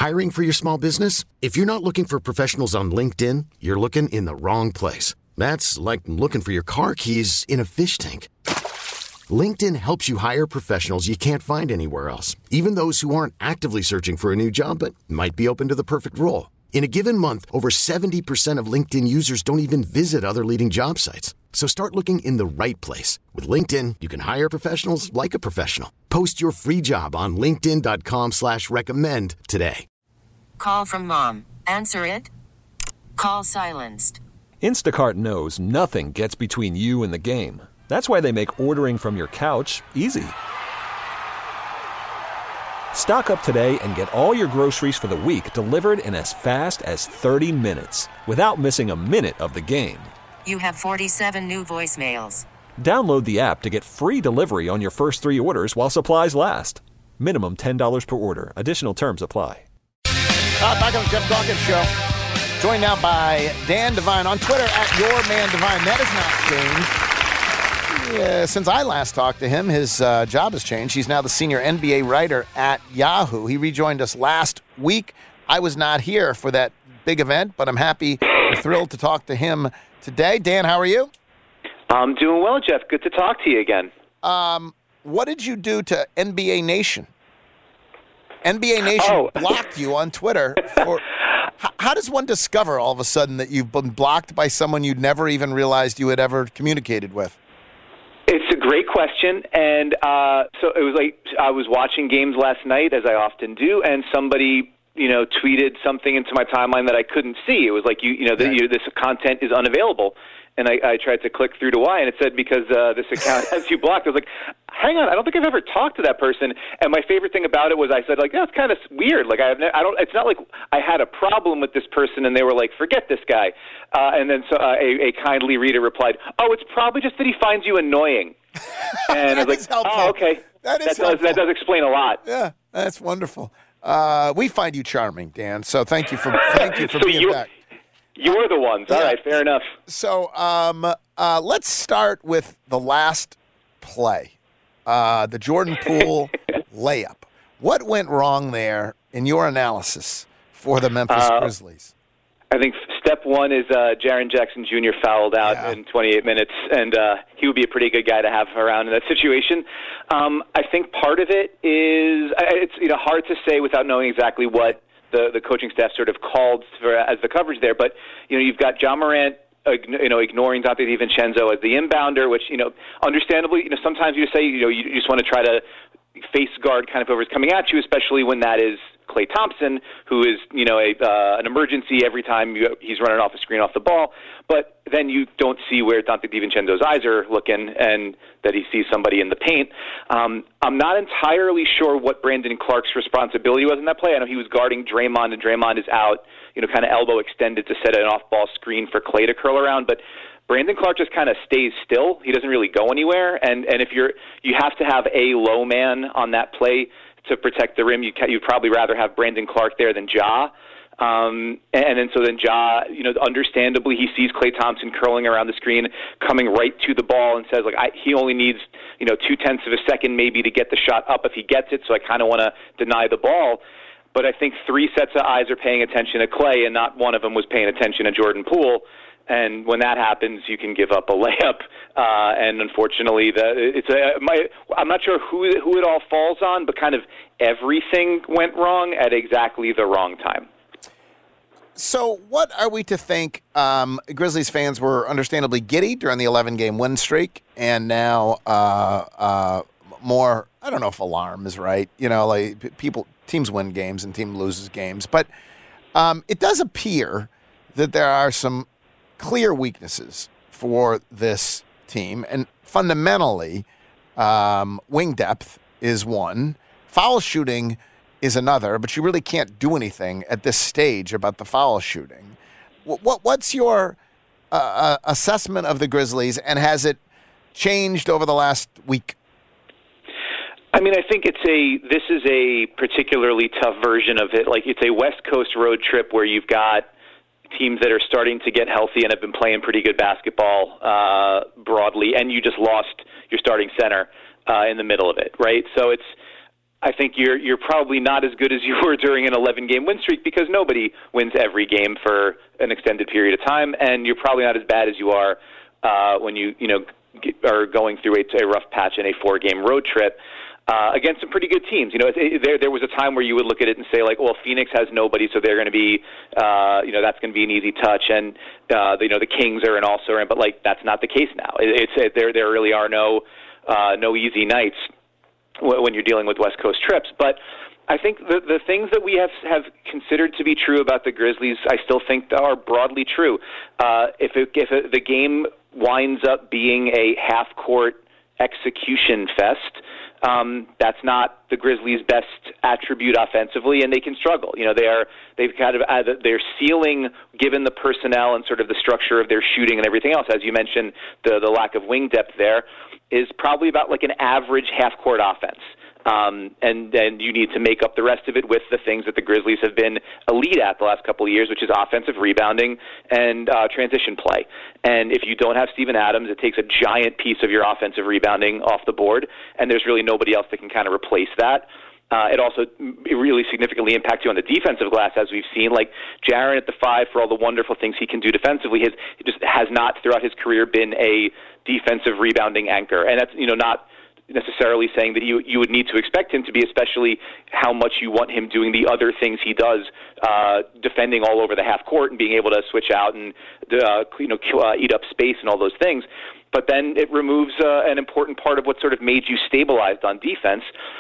Hiring for your small business? If you're not looking for professionals on LinkedIn, you're looking in the wrong place. That's like looking for your car keys in a fish tank. LinkedIn helps you hire professionals you can't find anywhere else, even those who aren't actively searching for a new job but might be open to the perfect role. In a given month, over 70% of LinkedIn users don't even visit other leading job sites. So start looking in the right place. With LinkedIn, you can hire professionals like a professional. Post your free job on linkedin.com/recommend today. Call from mom. Answer it. Call silenced. Instacart knows nothing gets between you and the game. That's why they make ordering from your couch easy. Stock up today and get all your groceries for the week delivered in as fast as 30 minutes without missing a minute of the game. You have 47 new voicemails. Download the app to get free delivery on your first 3 orders while supplies last. Minimum $10 per order. Additional terms apply. Back on the Jeff Dawkins Show. Joined now by Dan Devine on Twitter at YourManDevine. That has not changed. Since I last talked to him, his job has changed. He's now the senior NBA writer at Yahoo. He rejoined us last week. I was not here for that big event, but I'm happy and thrilled to talk to him today. Dan, how are you? I'm doing well, Jeff. Good to talk to you again. What did you do to NBA Nation? NBA Nation blocked you on Twitter. How does one discover all of a sudden that you've been blocked by someone you'd never even realized you had ever communicated with? It's a great question, and so it was like I was watching games last night, as I often do, and somebody, tweeted something into my timeline that I couldn't see. It was like, this content is unavailable, and I tried to click through to why, and it said because this account has you blocked. I was like, hang on, I don't think I've ever talked to that person. And my favorite thing about it was I said, like, that's kind of weird. Like, it's not like I had a problem with this person, and they were like, forget this guy. And then a kindly reader replied, oh, it's probably just that he finds you annoying. And I was like, oh, okay. That does explain a lot. Yeah, that's wonderful. We find you charming, Dan. So thank you for being back. You're the ones. All right, fair enough. So let's start with the last play, the Jordan Poole layup. What went wrong there in your analysis for the Memphis Grizzlies? I think step one is Jaren Jackson Jr. fouled out in 28 minutes, and he would be a pretty good guy to have around in that situation. I think part of it is it's hard to say without knowing exactly what the coaching staff sort of called as the coverage there, but you've got Ja Morant ignoring Dante DiVincenzo as the inbounder, which understandably sometimes you say you just want to try to face guard kind of whoever's coming at you, especially when that is Klay Thompson, who is an emergency every time he's running off a screen off the ball. But then you don't see where Dante DiVincenzo's eyes are looking, and that he sees somebody in the paint. I'm not entirely sure what Brandon Clark's responsibility was in that play. I know he was guarding Draymond, and Draymond is out, kind of elbow extended to set an off-ball screen for Klay to curl around, but Brandon Clark just kind of stays still. He doesn't really go anywhere, and if you have to have a low man on that play to protect the rim, you'd probably rather have Brandon Clark there than Ja. And then Ja, understandably, he sees Klay Thompson curling around the screen, coming right to the ball, and says, he only needs 0.2 of a second maybe to get the shot up if he gets it, so I kind of want to deny the ball. But I think 3 sets of eyes are paying attention to Klay, and not one of them was paying attention to Jordan Poole. And when that happens, you can give up a layup. And unfortunately, I'm not sure who it all falls on, but kind of everything went wrong at exactly the wrong time. So what are we to think? Grizzlies fans were understandably giddy during the 11-game win streak, and now more, I don't know if alarm is right. Teams win games and team loses games. But it does appear that there are some clear weaknesses for this team. And fundamentally, wing depth is one. Foul shooting is another, but you really can't do anything at this stage about the foul shooting. What's your assessment of the Grizzlies, and has it changed over the last week? I mean, I think this is a particularly tough version of it. Like, it's a West Coast road trip where you've got teams that are starting to get healthy and have been playing pretty good basketball broadly, and you just lost your starting center in the middle of it, right? So I think you're probably not as good as you were during an 11-game win streak because nobody wins every game for an extended period of time, and you're probably not as bad as you are when you are going through a rough patch in a 4-game road trip against some pretty good teams. There was a time where you would look at it and say, like, well, Phoenix has nobody, so they're going to be, that's going to be an easy touch, and the Kings are also in, but like that's not the case now. There really are no easy nights when you're dealing with West Coast trips. But I think the things that we have considered to be true about the Grizzlies, I still think are broadly true. If the game winds up being a half-court execution fest, that's not the Grizzlies' best attribute offensively, and they can struggle. Their ceiling, given the personnel and sort of the structure of their shooting and everything else, as you mentioned, the lack of wing depth there, is probably about like an average half-court offense. And then you need to make up the rest of it with the things that the Grizzlies have been elite at the last couple of years, which is offensive rebounding and transition play. And if you don't have Steven Adams, it takes a giant piece of your offensive rebounding off the board, and there's really nobody else that can kind of replace that. It also really significantly impacts you on the defensive glass, as we've seen. Like Jaren at the 5, for all the wonderful things he can do defensively, he just has not throughout his career been a defensive rebounding anchor. And that's not necessarily saying that you would need to expect him to be, especially how much you want him doing the other things he does, defending all over the half court and being able to switch out and eat up space and all those things. But then it removes an important part of what sort of made you stabilized on defense.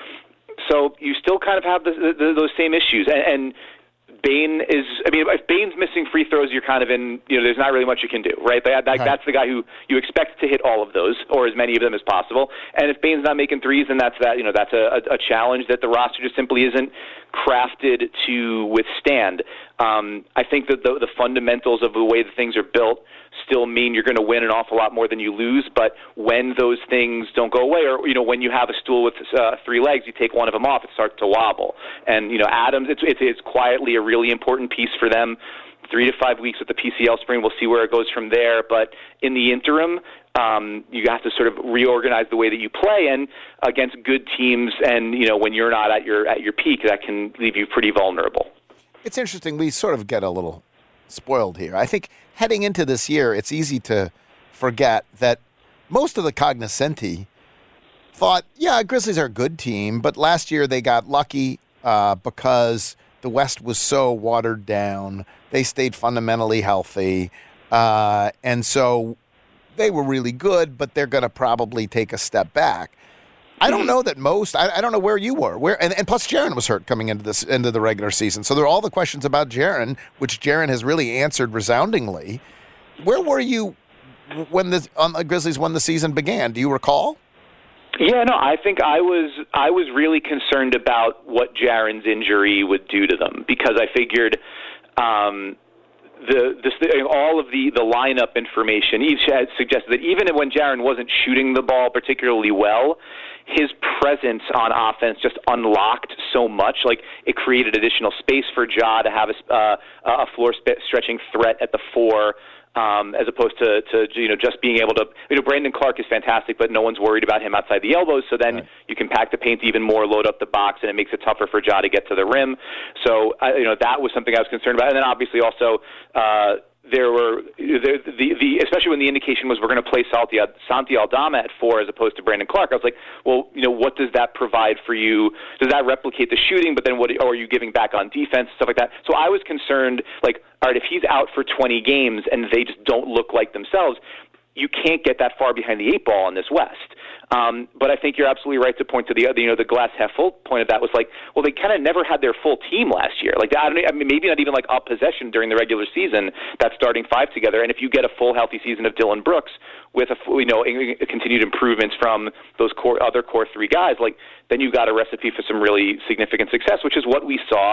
So you still kind of have those same issues. And Bane is, if Bane's missing free throws, you're kind of in, there's not really much you can do, right? That's the guy who you expect to hit all of those, or as many of them as possible. And if Bane's not making threes, then that's a challenge that the roster just simply isn't crafted to withstand. I think that the fundamentals of the way that things are built still mean you're going to win an awful lot more than you lose, but when those things don't go away, or when you have a stool with 3 legs, you take one of them off, it starts to wobble. And Adams, it's quietly a really important piece for them. 3 to 5 weeks with the PCL sprain, we'll see where it goes from there. But in the interim, you have to sort of reorganize the way that you play, and against good teams, and when you're not at your peak, that can leave you pretty vulnerable. It's interesting. We sort of get a little spoiled here. I think heading into this year, it's easy to forget that most of the cognoscenti thought, Grizzlies are a good team, but last year they got lucky because the West was so watered down. They stayed fundamentally healthy, and so they were really good, but they're going to probably take a step back. I don't know that most. I don't know where you were. And plus Jaren was hurt coming into the regular season. So there are all the questions about Jaren, which Jaren has really answered resoundingly. Where were you when the Grizzlies when the season began? Do you recall? Yeah, no. I think I was really concerned about what Jaren's injury would do to them, because I figured all of the lineup information each had suggested that even when Jaren wasn't shooting the ball particularly well, his presence on offense just unlocked so much. Like, it created additional space for Ja to have a floor-stretching threat at the 4, as opposed to just being able to. Brandon Clark is fantastic, but no one's worried about him outside the elbows. So then you can pack the paint even more, load up the box, and it makes it tougher for Ja to get to the rim. So that was something I was concerned about. And then obviously also there were especially when the indication was we're going to play Santi Aldama at 4 as opposed to Brandon Clark. I was like, well, what does that provide for you? Does that replicate the shooting? But then what are you giving back on defense, stuff like that? So I was concerned, like, all right, if he's out for 20 games and they just don't look like themselves, you can't get that far behind the 8 ball in this West. But I think you're absolutely right to point to the glass half full point of that was like, well, they kind of never had their full team last year. Like, maybe not even like a possession during the regular season, that starting 5 together. And if you get a full healthy season of Dillon Brooks with continued improvements from those other core 3 guys, like, then you've got a recipe for some really significant success, which is what we saw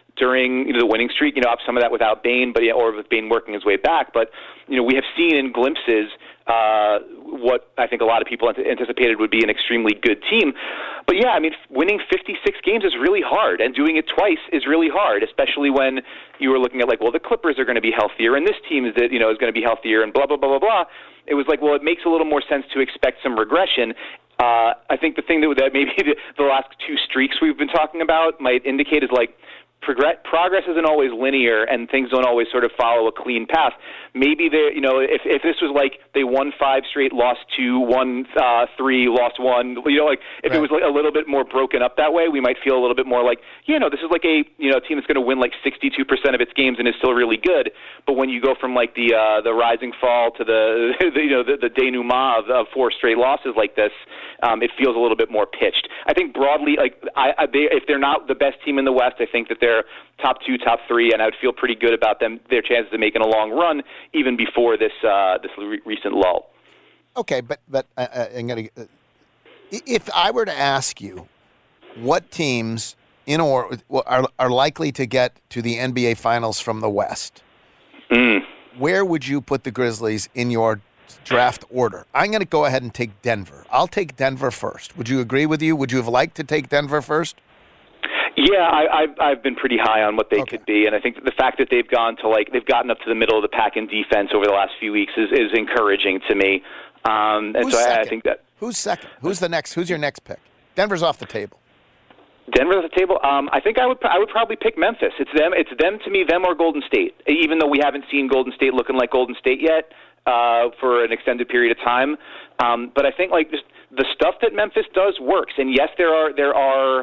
during the winning streak. Some of that without Bane, or with Bane working his way back. But we have seen in glimpses what I think a lot of people anticipated would be an extremely good team. But yeah, winning 56 games is really hard, and doing it twice is really hard, especially when you were looking at the Clippers are going to be healthier, and this team is going to be healthier, and blah blah blah blah blah. It was it makes a little more sense to expect some regression. I think the thing that maybe the last two streaks we've been talking about might indicate is progress isn't always linear, and things don't always sort of follow a clean path. Maybe if this was they won 5 straight, lost 2, won 3, lost 1, if it was a little bit more broken up that way, we might feel a little bit more this is a team that's going to win 62% of its games and is still really good. But when you go from the rising fall to the denouement of 4 straight losses like this, it feels a little bit more pitched. I think broadly, if they're not the best team in the West, I think that they're top 2, top 3, and I would feel pretty good about their chances of making a long run even before this recent lull. Okay, but I'm gonna. If I were to ask you, what teams are likely to get to the NBA Finals from the West, where would you put the Grizzlies in your draft order? I'm going to go ahead and take Denver. I'll take Denver first. Would you agree with you? Would you have liked to take Denver first? Yeah, I've been pretty high on what they could be, and I think the fact that they've gotten up to the middle of the pack in defense over the last few weeks is encouraging to me. I think that. Who's second? Who's the next? Who's your next pick? Denver's off the table. Denver's off the table. I think I would probably pick Memphis. It's them to me, them or Golden State. Even though we haven't seen Golden State looking like Golden State yet for an extended period of time, but I think just the stuff that Memphis does works. And yes, there are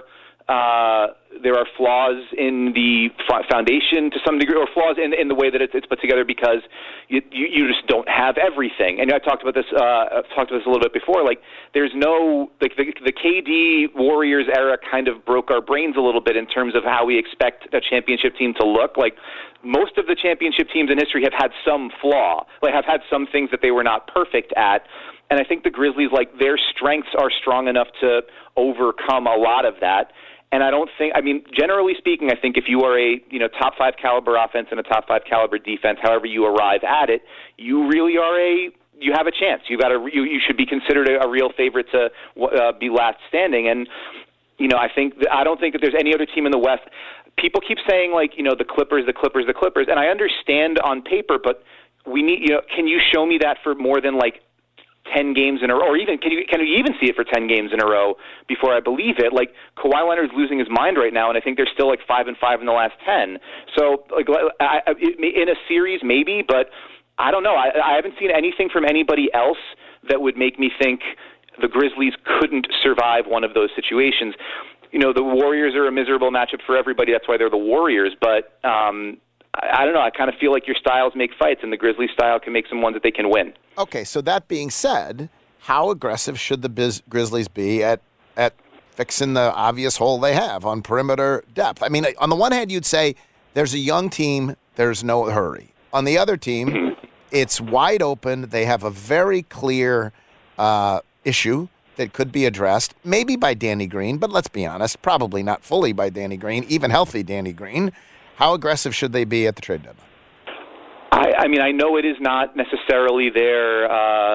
flaws in the foundation to some degree, or flaws in the way that it's put together, because you just don't have everything. And I talked about this a little bit before. There's no the KD Warriors era kind of broke our brains a little bit in terms of how we expect a championship team to look. Most of the championship teams in history have had some flaw, have had some things that they were not perfect at. And I think the Grizzlies, their strengths are strong enough to overcome a lot of that. And I don't think, generally speaking, I think if you are a top 5 caliber offense and a top 5 caliber defense, however you arrive at it, you really you have a chance. You should be considered a real favorite to be last standing. And I don't think that there's any other team in the West. People keep saying the Clippers, and I understand on paper, but we need can you show me that for more than 10 games in a row, or even can you even see it for 10 games in a row before I believe it? Kawhi Leonard's losing his mind right now, and I think they're still 5-5 in the last 10. So in a series maybe, but I don't know. I haven't seen anything from anybody else that would make me think the Grizzlies couldn't survive one of those situations. The Warriors are a miserable matchup for everybody. That's why they're the Warriors. But I don't know. I kind of feel like your styles make fights, and the Grizzlies style can make some ones that they can win. Okay, so that being said, how aggressive should the Grizzlies be at fixing the obvious hole they have on perimeter depth? On the one hand, you'd say there's a young team, there's no hurry. On the other team, it's wide open. They have a very clear issue that could be addressed, maybe by Danny Green, but let's be honest, probably not fully by Danny Green, even healthy Danny Green. How aggressive should they be at the trade deadline? I know it is not necessarily their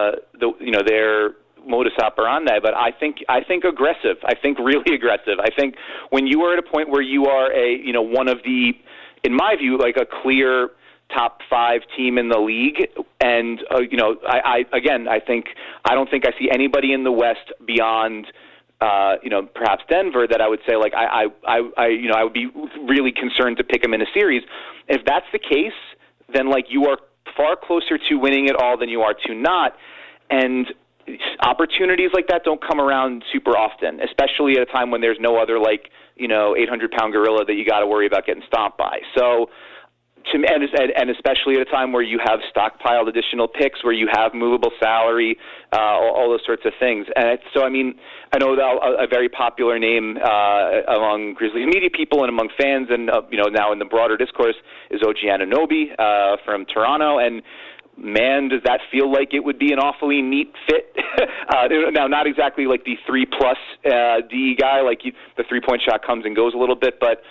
modus operandi, but I think aggressive. I think really aggressive. I think when you are at a point where you are one of the, in my view, a clear top 5 team in the league, and I don't think I see anybody in the West beyond perhaps Denver that I would say I would be really concerned to pick them in a series. If that's the case, then you are far closer to winning it all than you are to not. And opportunities like that don't come around super often, especially at a time when there's no other 800-pound gorilla that you got to worry about getting stomped by. So. And especially at a time where you have stockpiled additional picks, where you have movable salary, all those sorts of things. And so, I know that a very popular name among Grizzlies media people and among fans, and now in the broader discourse, is OG Anunoby from Toronto. And man, does that feel like it would be an awfully neat fit. Now, not exactly the 3+ D guy, the 3-point shot comes and goes a little bit, but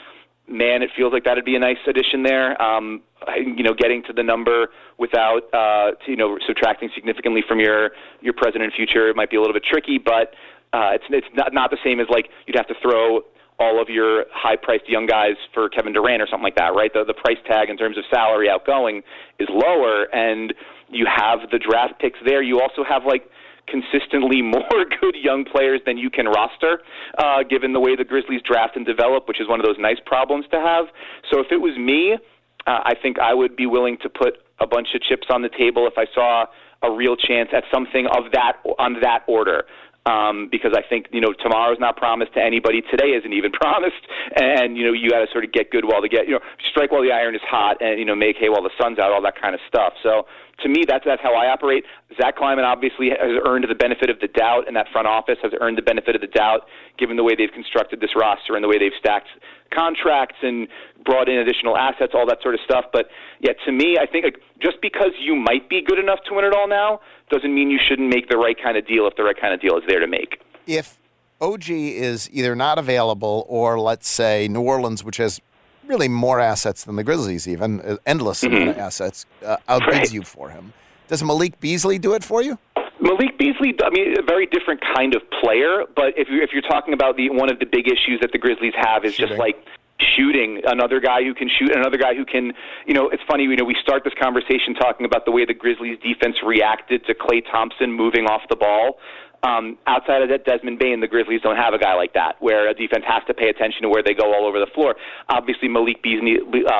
man, it feels like that'd be a nice addition there. Getting to the number without subtracting significantly from your present and future, it might be a little bit tricky, but it's not the same as like you'd have to throw all of your high-priced young guys for Kevin Durant or something like that, right? The price tag in terms of salary outgoing is lower, and you have the draft picks there. You also have like consistently more good young players than you can roster, given the way the Grizzlies draft and develop, which is one of those nice problems to have. So if it was me, I think I would be willing to put a bunch of chips on the table if I saw a real chance at something of that on that order. Because I think, tomorrow's not promised to anybody. Today isn't even promised. And, you got to sort of get good while strike while the iron is hot and, make hay while the sun's out, all that kind of stuff. So to me, that's how I operate. Zach Kleiman obviously has earned the benefit of the doubt, and that front office has earned the benefit of the doubt given the way they've constructed this roster and the way they've stacked contracts and brought in additional assets, all that sort of stuff. But, yeah, to me, I think just because you might be good enough to win it all now doesn't mean you shouldn't make the right kind of deal if the right kind of deal is there to make. If OG is either not available or, let's say, New Orleans, which has really more assets than the Grizzlies even, endless amount of assets, outbids you for him, does Malik Beasley do it for you? Malik Beasley, a very different kind of player, but if you're talking about one of the big issues that the Grizzlies have is just like shooting, another guy who can shoot, another guy who can, it's funny, we start this conversation talking about the way the Grizzlies defense reacted to Klay Thompson moving off the ball. Outside of that, Desmond Bane, the Grizzlies don't have a guy like that, where a defense has to pay attention to where they go all over the floor. Obviously, Malik Beasley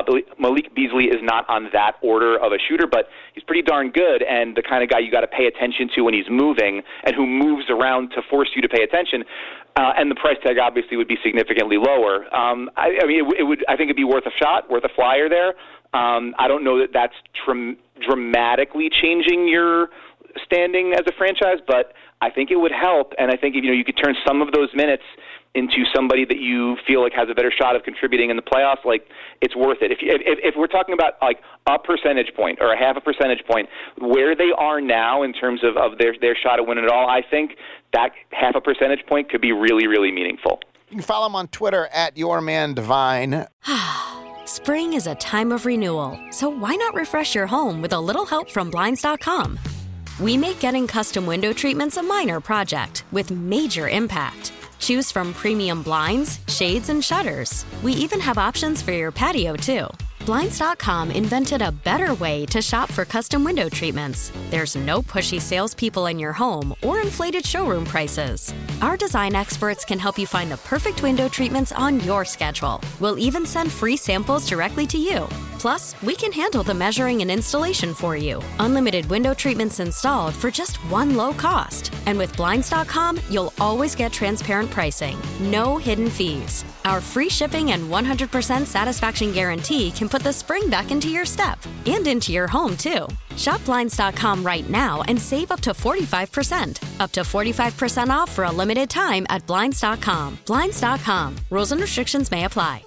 is not on that order of a shooter, but he's pretty darn good, and the kind of guy you got to pay attention to when he's moving, and who moves around to force you to pay attention. And the price tag obviously would be significantly lower. I think it'd be worth a shot, worth a flyer there. I don't know that that's dramatically changing your standing as a franchise, but I think it would help, and I think if you could turn some of those minutes into somebody that you feel like has a better shot of contributing in the playoffs, like it's worth it. If we're talking about like a percentage point or a half a percentage point, where they are now in terms of their shot at winning it all, I think that half a percentage point could be really, really meaningful. You can follow him on Twitter at YourManDivine. Spring is a time of renewal, so why not refresh your home with a little help from Blinds.com? We make getting custom window treatments a minor project with major impact. Choose from premium blinds, shades, and shutters. We even have options for your patio, too. Blinds.com invented a better way to shop for custom window treatments. There's no pushy salespeople in your home or inflated showroom prices. Our design experts can help you find the perfect window treatments on your schedule. We'll even send free samples directly to you. Plus, we can handle the measuring and installation for you. Unlimited window treatments installed for just one low cost. And with Blinds.com, you'll always get transparent pricing. No hidden fees. Our free shipping and 100% satisfaction guarantee can put the spring back into your step and into your home, too. Shop Blinds.com right now and save up to 45%. Up to 45% off for a limited time at Blinds.com. Blinds.com. Rules and restrictions may apply.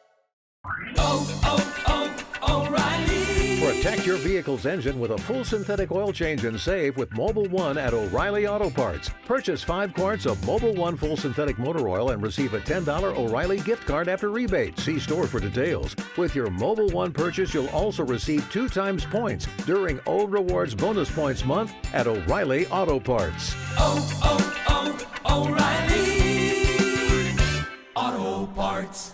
O'Reilly. Protect your vehicle's engine with a full synthetic oil change and save with Mobil 1 at O'Reilly Auto Parts. Purchase 5 quarts of Mobil 1 full synthetic motor oil and receive a $10 O'Reilly gift card after rebate. See store for details. With your Mobil 1 purchase, you'll also receive 2 times points during O Rewards Bonus Points Month at O'Reilly Auto Parts. O'Reilly Auto Parts.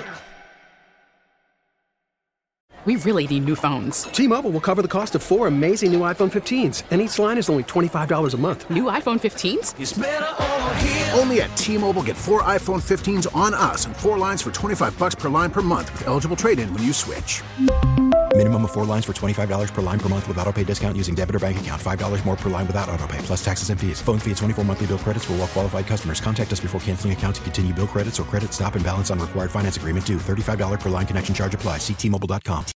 We really need new phones. T-Mobile will cover the cost of 4 amazing new iPhone 15s, and each line is only $25 a month. New iPhone 15s? It's better over here. Only at T-Mobile, get 4 iPhone 15s on us and 4 lines for $25 per line per month with eligible trade-in when you switch. Minimum of 4 lines for $25 per line per month with autopay discount using debit or bank account. $5 more per line without autopay, plus taxes and fees. Phone fee at 24 monthly bill credits for well-qualified customers. Contact us before canceling account to continue bill credits or credit stop and balance on required finance agreement due. $35 per line connection charge applies. See T-Mobile.com.